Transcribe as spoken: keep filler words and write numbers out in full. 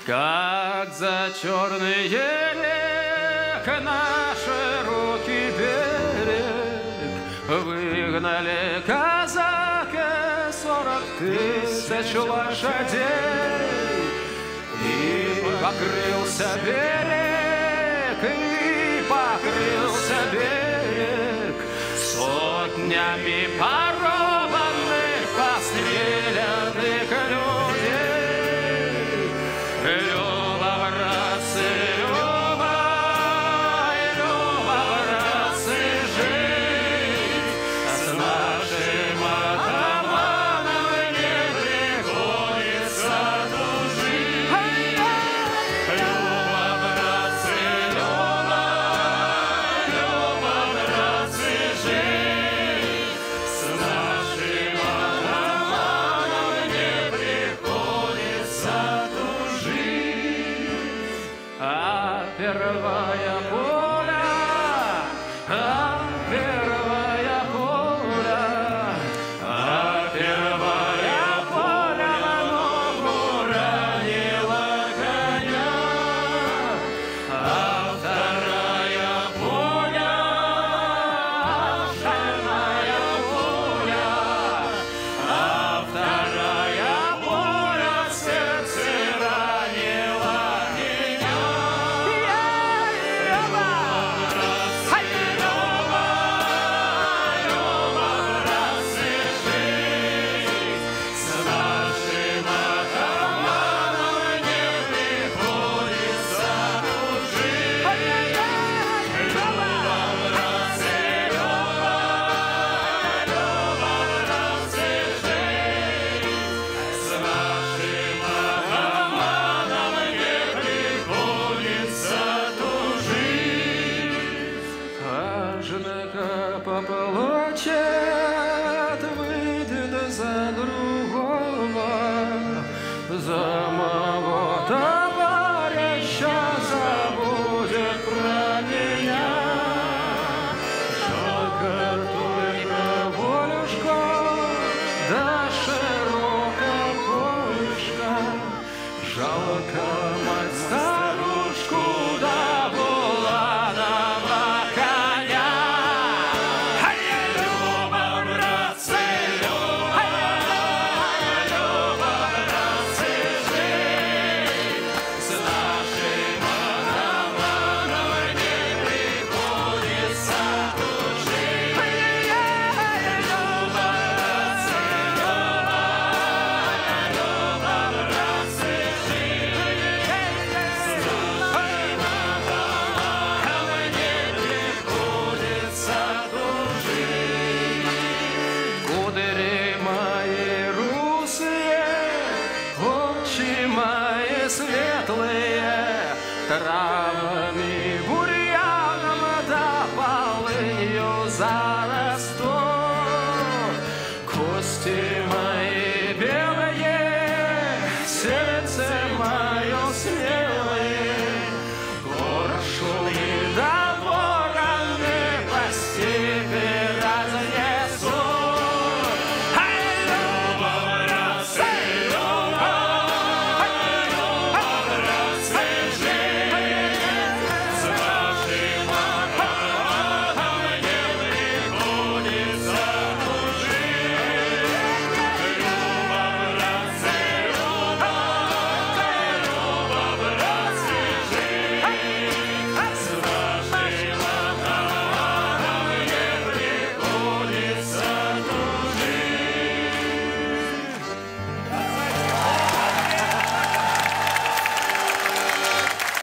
Как за черный елек на широкий берег выгнали казаки сорок тысяч лошадей, и покрылся берег, и покрылся берег сотнями порубанных, постреленных людей. Люба, братцы, Люба, Люба, братцы, жить с нашим атаманом не приходится тужить. Люба, братцы, Люба, Люба, братцы, жить с нашим атаманом не приходится тужить. А первая пуля, а первая пуля, а первая пуля на ногу ранила коня, а вторая пуля, а вторая пуля, а вторая пуля в сердце ранила меня. Каждого поплачет, выйдет за другого, за моего товарища забудет про меня. Жалко только волюшка, да широкая полюшка, жалко мать старушку, да Буланова коня. Люба, братцы, Люба, Люба, братцы, жить с нашим атаманом не приходится тужить. Люба, братцы, Люба, Люба, братцы, жить с нашим атаманом не приходится тужить. Кудри мои русые, очи мои светлые, травами, бурьяном да полынью зарастут. Кости мои белые, сердце мое светлое,